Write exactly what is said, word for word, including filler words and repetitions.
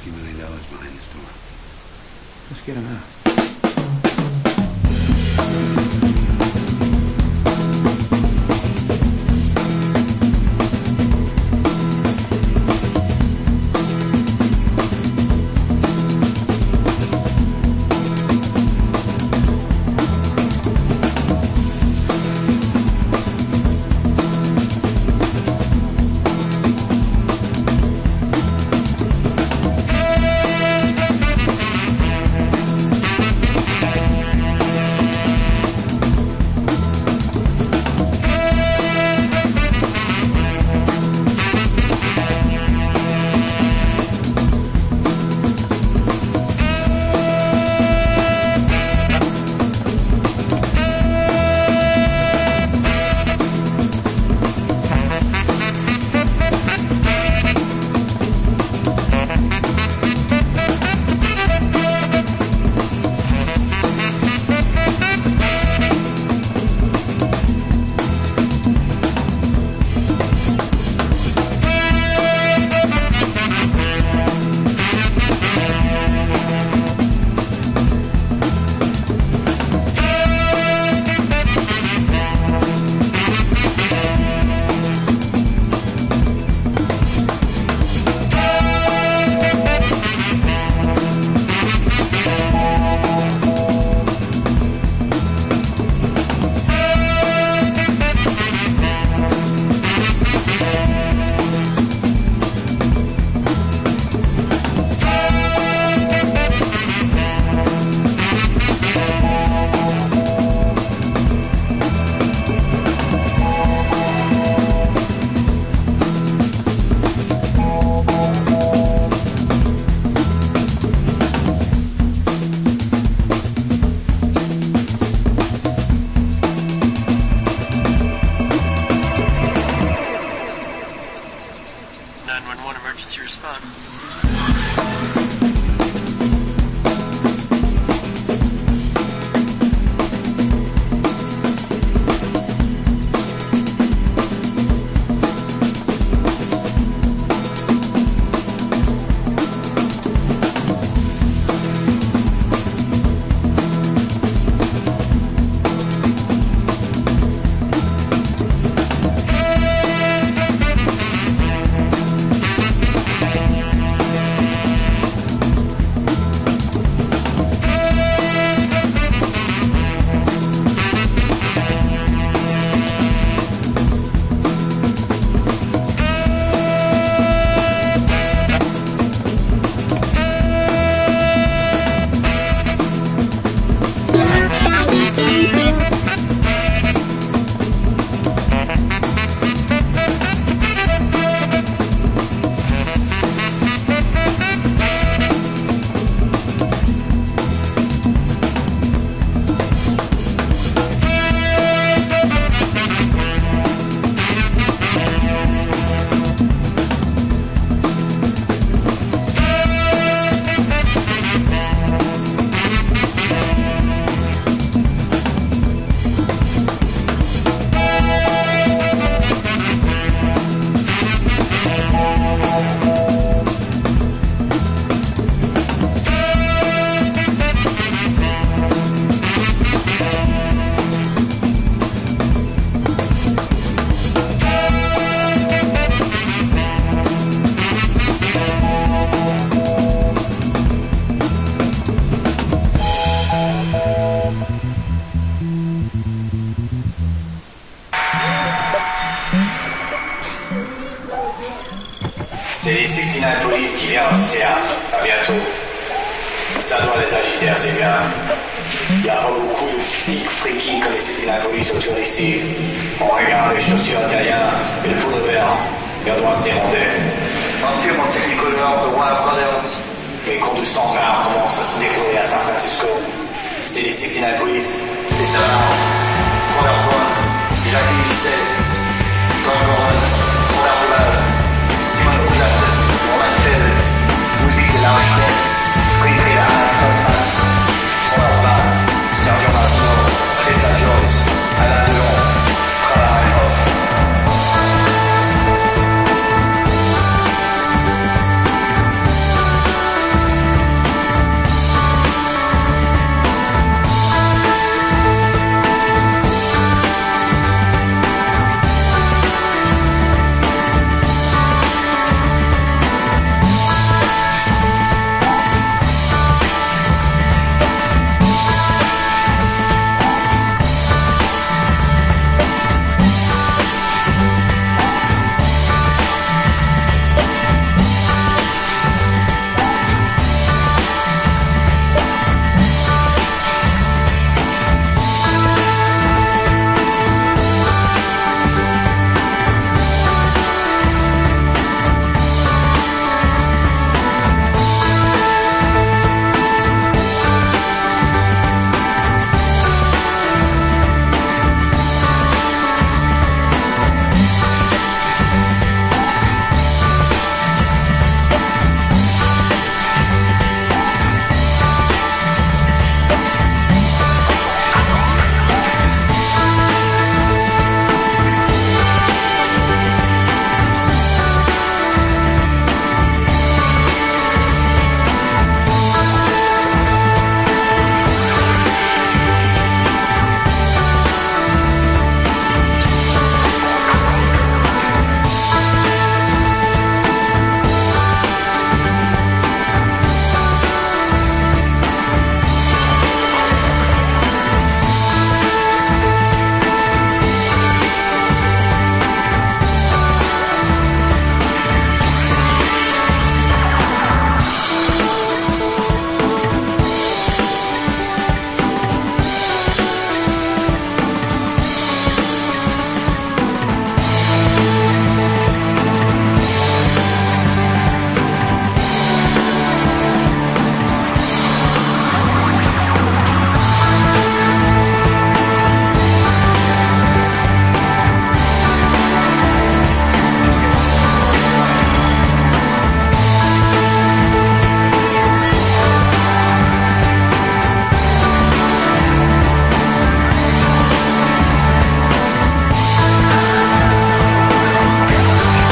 sixty million dollars behind this door. Let's get him out. Emergency response. C'est les soixante-dix-neuf Police qui viennent au théâtre. À bientôt. Ça doit les agiter assez bien. Il n'y a pas beaucoup de speak freaking comme les soixante-dix-neuf Police autour d'ici. On regarde les chaussures italiennes et le poudre vert. Et on doit se démonter. Un film en Technicolor de Warner Brothers. Les cours de cent vingt commencent à se décoller à San Francisco. C'est les soixante-dix-neuf Police. Et ça va.